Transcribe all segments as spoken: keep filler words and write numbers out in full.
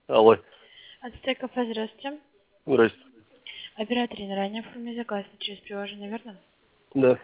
Алло. Ацтек кафе, здравствуйте. Здрасте. Оператор на ранее оформили заказ через приложение, верно? Да.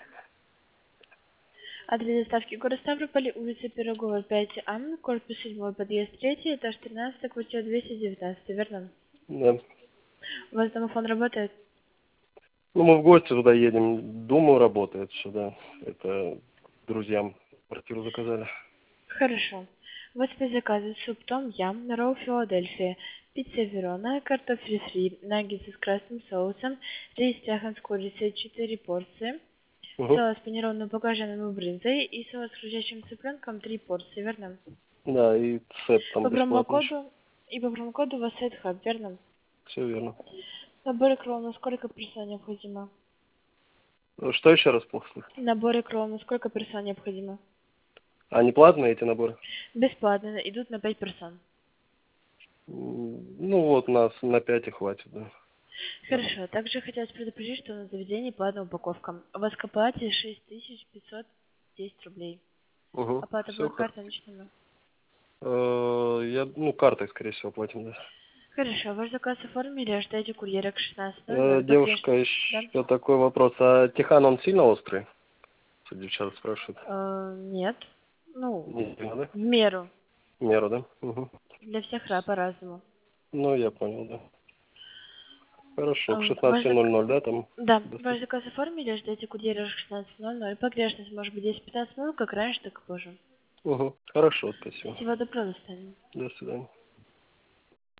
Адрес доставки город Ставрополь, улица Пирогова, пять А, корпус седьмой, подъезд третий, этаж тринадцатый, квартира двести девятнадцать, верно? Да. У вас домофон работает? Ну, мы в гости туда едем. Думаю, работает все, да. Это друзьям квартиру заказали. Хорошо. Вот спец заказы: суп том ям, ролл Филадельфия, пицца Верона, картофель фри, наггетсы с красным соусом, рис тяхан с курицей, четыре порции, Угу. соус панированный баклажаном и брынзой и соус с хрустящим цыпленком, три порции, верно? Да, и сет там По бесплатный еще. промокоду и по промокоду у вас сайт хаб, верно? Все верно. Наборы крол на сколько персон необходимо? Что еще раз плохо слышно? Наборы крол на сколько персон необходимо? А не платные эти наборы? Бесплатно, идут на пять персон. М, Ну вот, нас на пять и хватит, да. Хорошо, также хотелось предупредить, что на заведении платная упаковка. У вас к оплате шесть тысяч пятьсот десять рублей. Угу. Оплата Все будет хорошо. картой наличными. Я, ну, картой, скорее всего, платим, да. Хорошо, ваш заказ оформили, ожидайте курьера к шестнадцати ноль Э, ноль. девушка, Погрешность, да? еще такой вопрос. А Тихан, он сильно острый? Что девчата спрашивают. Э, нет. Ну, Не сильно, да? в меру. Меру, да? Угу. Для всех ра- по-разному. Ну, я понял, да. Хорошо, к Э, Ваш шестнадцати зак... ноль ноль, да, там Да, ваш доступно? заказ оформили, ждите курьера к шестнадцати ноль ноль. Погрешность может быть десять-пятнадцать минут, как раньше, так и позже. Угу. Хорошо, спасибо. Всего доброго, до свидания. До свидания.